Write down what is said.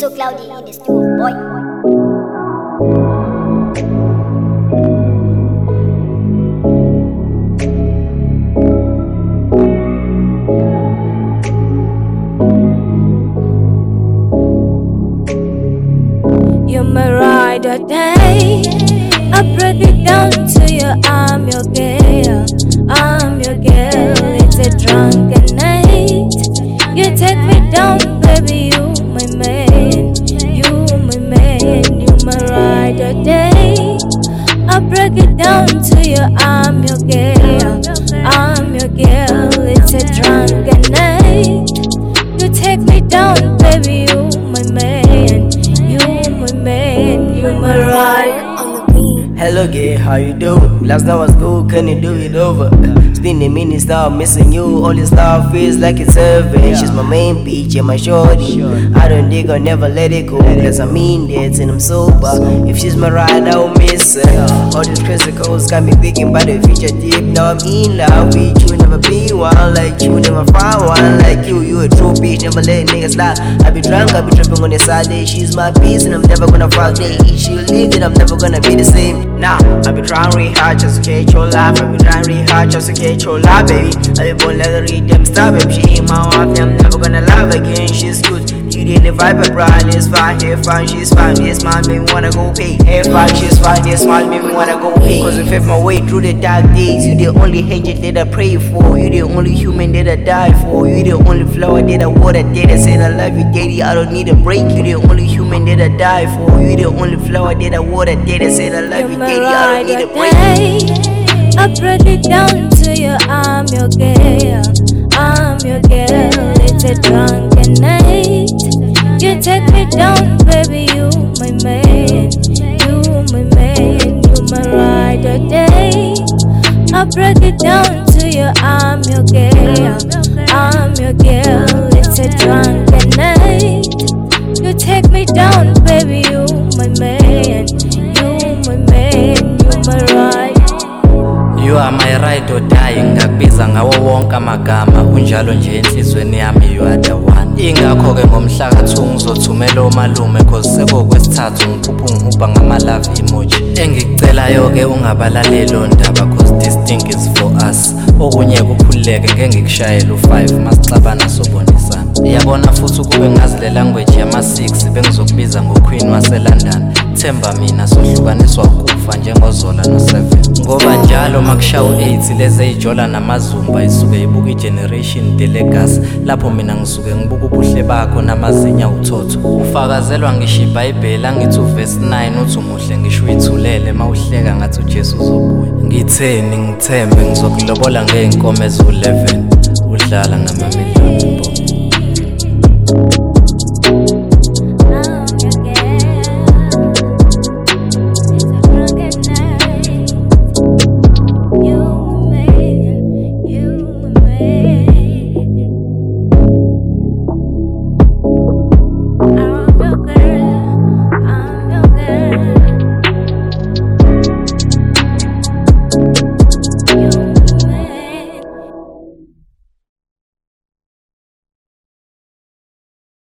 so cloudy in the studio, boy. You're my ride or die. I break it down to you. I'm your girl. I'm your girl. It's a drunken night. You take me down, baby. You my man. You my man. You my ride or die. I break it down to you. I'm your girl. I'm your girl. It's a drunken night. You take me down, baby. You my man. You my ride on the beat. Hello girl, how you doing? Last night was good, can you do it over? It's been a minute, start missing you. All this stuff feels like it's heaven. She's my main bitch and my shorty. I don't dig her, never let it go. Cause I mean that and I'm sober. If she's my ride, I will miss her. All these crazy calls got me thinking about the future deep. Now I'm in love with you, never be one like you, never find one like you. You a true bitch, never let niggas lie. I be drunk, I be tripping on the side day. She's my beast and I'm never gonna fuck day. If she leave it, I'm never gonna be the same. Nah, I be trying really hard just to catch your life. I be trying really hard just to catch your life, baby. I be born let her read them stop. If she ain't my wife, I'm never gonna love again. She's good. You didn't vibe, but Brian is fine. Here fine, she's fine. Yes, man, me wanna go pay. Here fine, she's fine. Yes, man, me wanna go pay. Cause I felt my way through the dark days. You the only angel that I pray for. You the only human that I die for. You the only flower that I water that I said I love you, daddy. I don't need a break. You the only human that I die for. You the only flower that I water that I said I love you, daddy. I don't need a break. I break it down to you. I'm your girl. I'm your girl. It's a drunken night. You take me down, baby. You my man. You my man. You my ride or day. I break it down to you. I'm your girl. I'm your girl. It's a drunken night. You take me down, baby. You my man. You my man. You my ride. You are my ride or die. Ngakubiza ngawo wonke amagama. Unjalo nje enhlizweni yami, you are the one. Ingakho ke ngomhla ka2 ngizothumela omalume cause sekukwesithathu ngiphupha ngihubha ngama love emoji. Engikucelayo ke ungabalaleli ndaba cause this thing is for us. Okunye kukhululeke ngeke ngikushayela u5 masixabana sobonisana. Iyabona futhi ukube ngazi le language yama6 bengizokubiza ngoQueen waseLondon. Themba mina sohlukaniswa ukufa njengoZola no7. Ngoba njalo makushawu 8 leze ijola namazumba isuke ibuka igeneration delegacy. Lapho mina ngisuke ngibuka ubuhle bakho namazinya uthotho. Ufakazelwa ngisho iBhayibheli ngithi uverse 9 uthi umuhle ngisho uyithulele mawuhleka ngathi uJesu uzobuya. Ngitheni ngithembe ngizokulobola ngeenkomo ezu11 udlala ngama million.